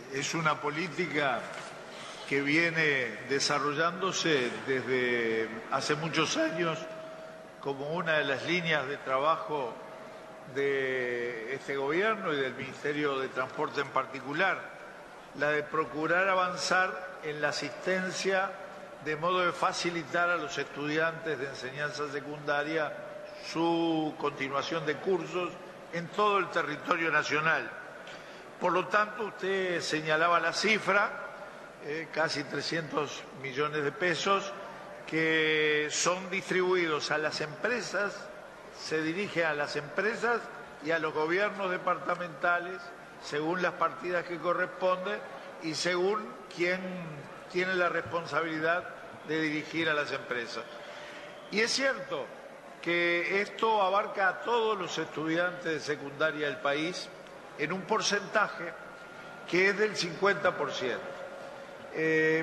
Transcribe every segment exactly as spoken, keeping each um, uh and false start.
es una política que viene desarrollándose desde hace muchos años como una de las líneas de trabajo de este gobierno y del Ministerio de Transporte en particular, la de procurar avanzar en la asistencia de modo de facilitar a los estudiantes de enseñanza secundaria su continuación de cursos en todo el territorio nacional. Por lo tanto, usted señalaba la cifra, eh, casi trescientos millones de pesos, que son distribuidos a las empresas, se dirige a las empresas y a los gobiernos departamentales, según las partidas que corresponden y según quién tiene la responsabilidad de dirigir a las empresas. Y es cierto que esto abarca a todos los estudiantes de secundaria del país en un porcentaje que es del cincuenta por ciento. Eh,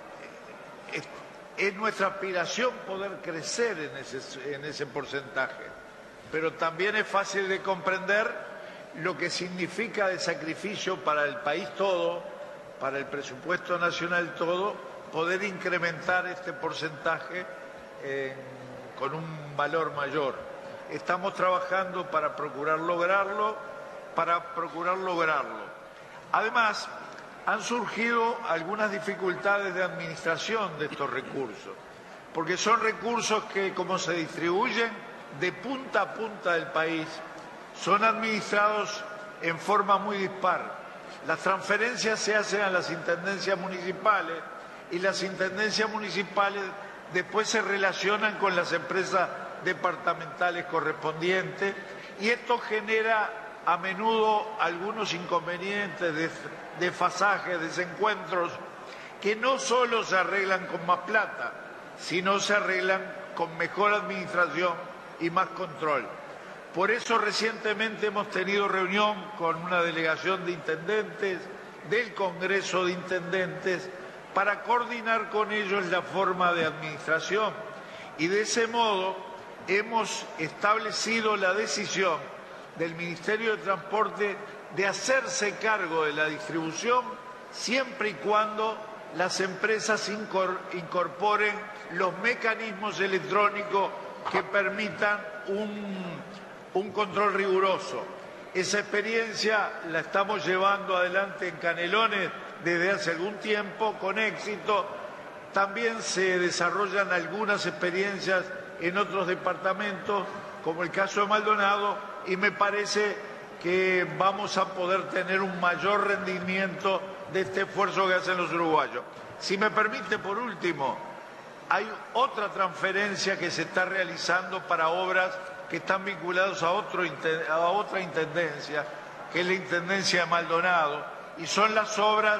es, es nuestra aspiración poder crecer en ese, en ese porcentaje, pero también es fácil de comprender lo que significa de sacrificio para el país todo, para el presupuesto nacional todo, poder incrementar este porcentaje eh, con un valor mayor. Estamos trabajando para procurar lograrlo, para procurar lograrlo. Además, han surgido algunas dificultades de administración de estos recursos, porque son recursos que, como se distribuyen de punta a punta del país, son administrados en forma muy dispar. Las transferencias se hacen a las intendencias municipales y las intendencias municipales después se relacionan con las empresas departamentales correspondientes y esto genera a menudo algunos inconvenientes, desfasajes, desencuentros que no solo se arreglan con más plata, sino se arreglan con mejor administración y más control. Por eso recientemente hemos tenido reunión con una delegación de intendentes del Congreso de Intendentes para coordinar con ellos la forma de administración y de ese modo hemos establecido la decisión del Ministerio de Transporte de hacerse cargo de la distribución siempre y cuando las empresas incorporen los mecanismos electrónicos que permitan un, un control riguroso. Esa experiencia la estamos llevando adelante en Canelones desde hace algún tiempo con éxito. También se desarrollan algunas experiencias en otros departamentos, como el caso de Maldonado, y me parece que vamos a poder tener un mayor rendimiento de este esfuerzo que hacen los uruguayos. Si me permite, por último, hay otra transferencia que se está realizando para obras que están vinculadas a, otro, a otra intendencia, que es la Intendencia de Maldonado, y son las obras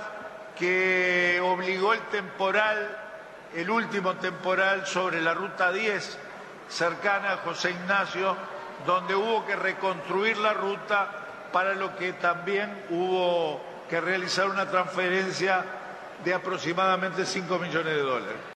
que obligó el temporal, el último temporal sobre la Ruta diez, cercana a José Ignacio, donde hubo que reconstruir la ruta, para lo que también hubo que realizar una transferencia de aproximadamente cinco millones de dólares.